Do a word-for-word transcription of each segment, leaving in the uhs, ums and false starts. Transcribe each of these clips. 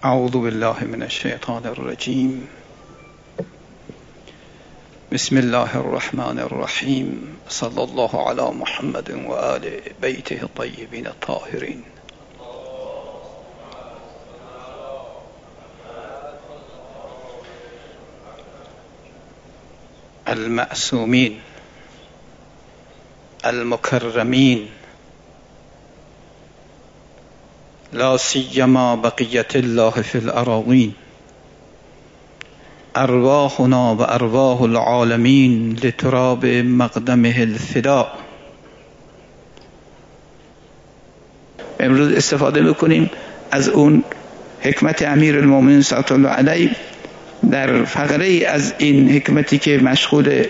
اعوذ بالله من الشیطان الرجیم. بسم الله الرحمن الرحیم. صلی الله علی محمد و آل بیته الطیبین الطاهرین. المعصومین المکرمین، لا سیما بقیت الله فی الاراضین، ارواحنا و ارواح العالمین لتراب مقدمه الفداء. امروز استفاده میکنیم از اون حکمت امیر المؤمنین صلی الله علیه. در فقره از این حکمتی که مشغول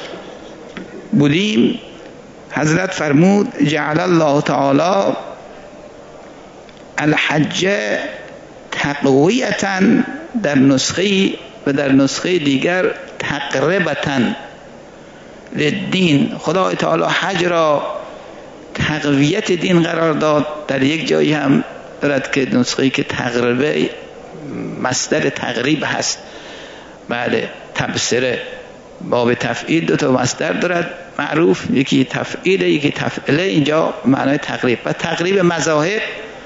بودیم، حضرت فرمود جعل الله تعالی الحج تقویتا، در نسخه و در نسخه دیگر تقربتا للدین. خدای تعالی حج را تقویت دین قرار داد. در یک جایی هم دارد که نسخه‌ای که تقربه مصدر تقریب هست. بله، تبصره باب تفعیل دو تا مصدر دارد معروف، یکی تفعیل یکی تفعله، اینجا معنای تقریب و تقریب مذاهب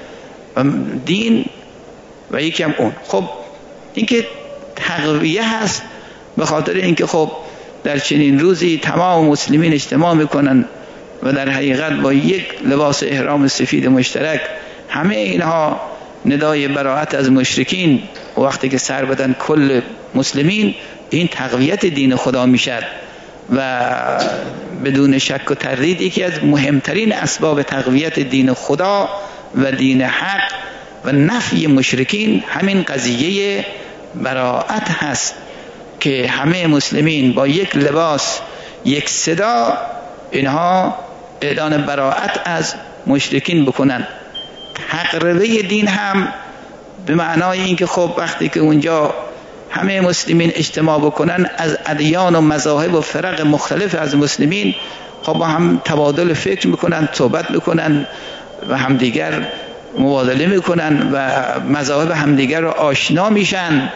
و دین و یکی هم اون. خب این که تقویه هست به خاطر اینکه خب در چنین روزی تمام مسلمین اجتماع میکنن و در حقیقت با یک لباس احرام سفید مشترک همه اینها ندای براءت از مشرکین وقتی که سر بدن کل مسلمین، این تقویت دین خدا میشد و بدون شک و تردید یکی از مهمترین اسباب تقویت دین خدا و دین حق و نفی مشرکین همین قضیه براءت هست که همه مسلمین با یک لباس یک صدا اینها اعلان براءت از مشرکین بکنن. تقربه دین هم به معنای اینکه خب وقتی که اونجا همه مسلمین اجتماع بکنن از ادیان و مذاهب و فرق مختلف از مسلمین، خب با هم تبادل فکر میکنن، صحبت میکنن و همدیگر مبادله میکنن و مذاهب همدیگر رو آشنا میشن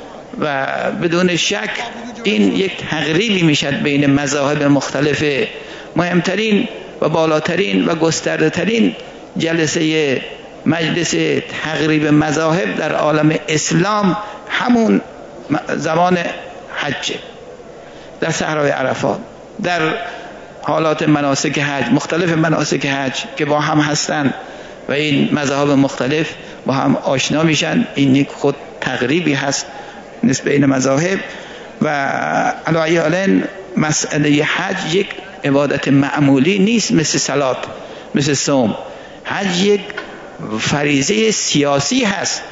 و بدون شک این یک تقریبی میشد بین مذاهب مختلف. مهمترین و بالاترین و گسترده ترین جلسه مجلس تقریب مذاهب در عالم اسلام همون زمان حج، در صحرای عرفات، در حالات مناسک حج، مختلف مناسک حج که با هم هستند و این مذاهب مختلف با هم آشنا میشن. این یک خود تقریبی هست نسبت بین مذاهب. و علی حال مسئله حج یک عبادت معمولی نیست، مثل صلات، مثل صوم. حج یک فریضه سیاسی هست،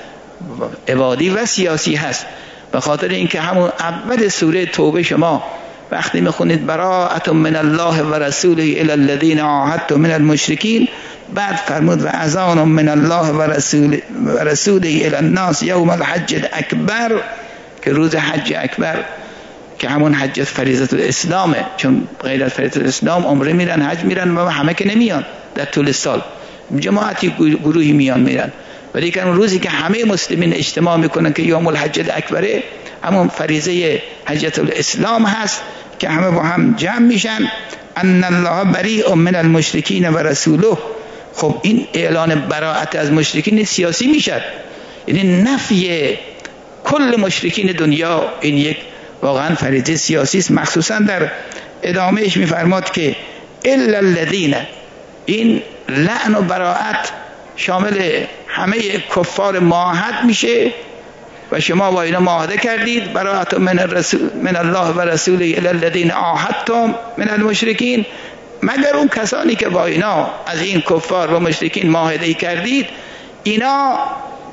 عبادی و سیاسی هست. به خاطر اینکه همون اول سوره توبه شما وقتی میخونید براءة من الله و رسوله الی الذین عاهدتم من المشرکین، بعد فرمود و اذان من الله و رسوله و رسوله الی الناس یوم الحج الاکبر، که روز حج اکبر که همون حج فریضه الاسلامه، چون غیر از فریضه الاسلام عمره میرن، حج میرن و همه که نمیان در طول سال، جماعتی گروهی میان میرن، ولی که اون روزی که همه مسلمین اجتماع میکنن که یوم الحج الاکبره، همون فریضه حجت الاسلام هست که همه با هم جمع میشن. ان الله بریء من المشرکین و رسوله. خب این اعلان براءت از مشرکین سیاسی میشد، یعنی نفی کل مشرکین دنیا. این یک واقعا فریضه سیاسی است. مخصوصا در ادامهش میفرماد که الا الذین، این لعن و براءت شامل همه کفار معاهد میشه و شما با اینا معاهده کردید. براءة من الرسول من الله و رسوله الی الذین عاهدتم من المشرکین، مگر اون کسانی که با اینا از این کفار و مشرکین معاهده کردید، اینا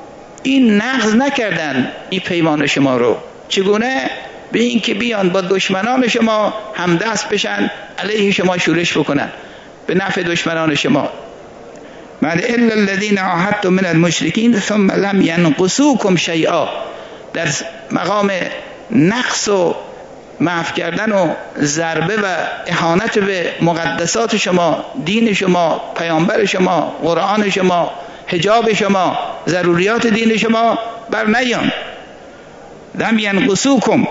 این نقض نکردن این پیمان شما رو. چگونه؟ به این که بیان با دشمنان شما همدست بشن، علیه شما شورش بکنن به نفع دشمنان شما. من الا الذين عاهدتم من المشرکین ثم لم ينقصوكم شیئا، در مقام نقص و معاف کردن و ضربه و اهانت به مقدسات شما، دین شما، پیامبر شما، قرآن شما، حجاب شما، ضروریات دین شما بر نیان. لم ینقصوکم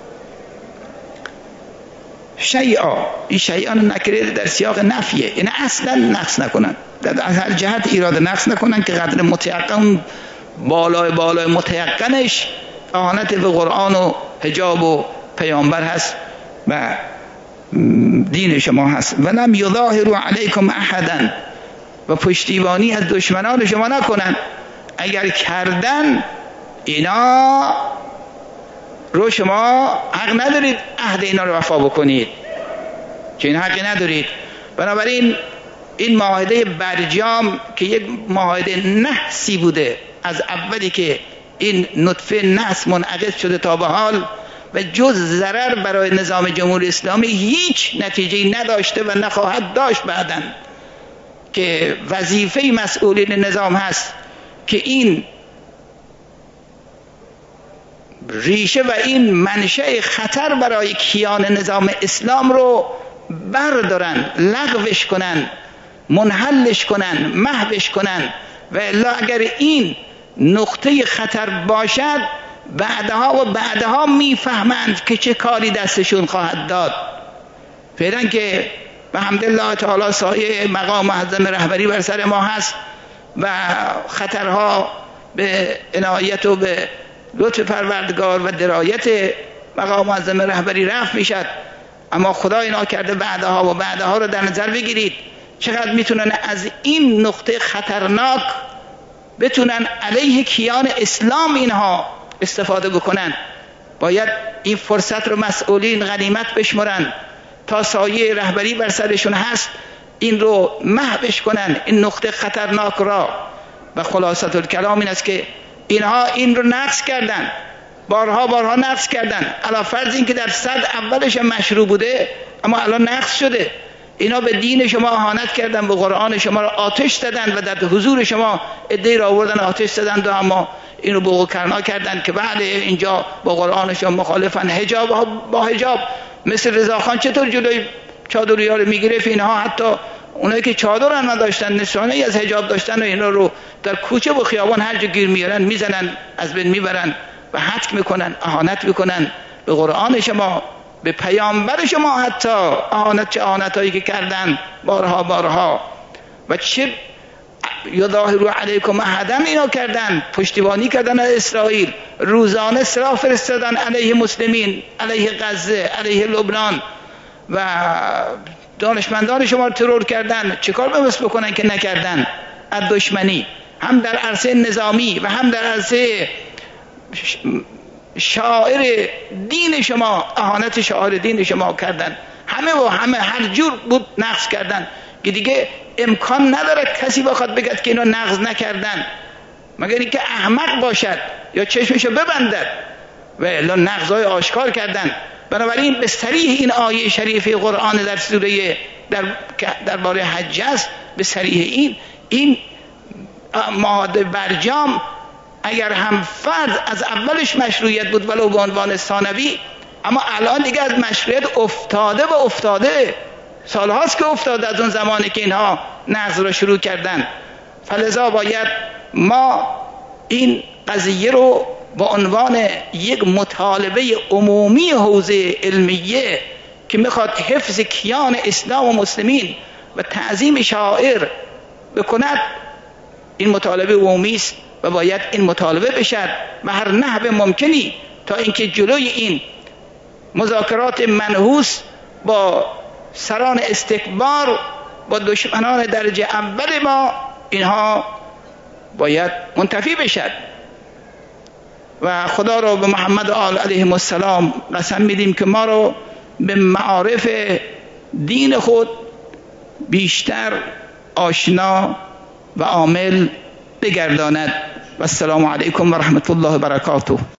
شیئا، این شیئان نکره در سیاق نفیه، یعنی اصلا نقص نکنن، در هر جهت ایراد نقص نکنن که قدر متیقن بالای بالای متیقنش اهانت به قرآن و حجاب و پیامبر هست و دین شما هست. ولم یظاهروا علیکم احدا، و پشتیبانی از دشمنان شما نکنن. اگر کردن اینا رو شما حق ندارید عهد اینا رو وفا بکنید، چه این حقی ندارید. بنابراین این معاهده برجام که یک معاهده نحسی بوده از اولی که این نطفه نحس منعقد شده تا به حال و جز ضرر برای نظام جمهوری اسلامی هیچ نتیجه‌ای نداشته و نخواهد داشت بعداً، که وظیفه مسئولین نظام هست که این ریشه و این منشأ خطر برای کیان نظام اسلام رو بردارن، لغوش کنن، منحلش کنن، محوش کنن. و الا اگر این نقطه خطر باشد بعدها و بعدها میفهمند که چه کاری دستشون خواهد داد. فعلا که به حمدالله تعالی سایه مقام معظم رهبری بر سر ما هست و خطرها به عنایت و به لطف پروردگار و درایت مقام معظم رهبری رفع میشد. اما خدا اینا کرده بعدها و بعدها رو در نظر بگیرید چقدر میتونن از این نقطه خطرناک بتونن علیه کیان اسلام اینها استفاده بکنن. باید این فرصت رو مسئولین غنیمت بشمرن تا سایه رهبری بر سرشون هست، این رو محوش کنن، این نقطه خطرناک را. و خلاصه الکلام این است که اینها این رو نقص کردن، بارها بارها نقص کردن، علی فرض این که در صد اولش مشروع بوده اما الان نقص شده. اینا به دین شما اهانت کردن، به قرآن شما را آتش زدن و در حضور شما عده‌ای را آوردن آتش زدن و اما اینو بوق کرنا کردن که بعد اینجا با قرآن شما مخالفن. حجاب با حجاب مثل رضاخان چطور جلوی چادری‌ها رو میگرفت؟ اینها حتی اونایی که چادر هم نداشتن، نشانه‌ای از حجاب داشتن و اینا رو در کوچه و خیابان هر جا گیر میارن میزنن، از بین میبرن و حتک میکنن، اهانت میکنن به قرآن شما، به پیامبر شما. حتی اهانت، چه اهانتایی که کردن بارها بارها. و چه یظاهروا علیکم احدا اینا کردن، پشتیبانی کردن از اسرائیل، روزانه سلاح فرستادن علیه مسلمین، علیه غزه، علیه لبنان و دانشمندان شما رو ترور کردن. چه کار بس بکنن که نکردن؟ از دشمنی هم در عرصه نظامی و هم در عرصه شاعر دین شما، اهانت شاعر دین شما کردن. همه و همه هر جور بود نقض کردن که دیگه امکان نداره کسی بخواد بگه که اینا نقض نکردن مگر اینکه احمق باشد یا چشمشو ببندد، و الا نقضای آشکار کردن. بنابراین به صریح این آیه شریفه قرآن در سوره در درباره حج است، به صریح این این معاهده برجام اگر هم فرض از اولش مشروعیت بود ولو به عنوان ثانوی، اما الان دیگه از مشروعیت افتاده و افتاده، سالهاست که افتاده از اون زمانی که اینها نقض رو شروع کردن. فلذا باید ما این قضیه رو با عنوان یک مطالبه عمومی حوزه علمیه که میخواد حفظ کیان اسلام و مسلمین و تعظیم شاعر بکند، این مطالبه عمومی است و باید این مطالبه بشد و هر نحو ممکنی تا اینکه جلوی این مذاکرات منحوس با سران استکبار، با دشمنان درجه اول ما، اینها باید منتفی بشد. و خدا رو به محمد و آل علیهم السلام قسم میدیم که ما رو به معارف دین خود بیشتر آشنا و عامل بگرداند. و السلام علیکم و رحمت الله و برکاته.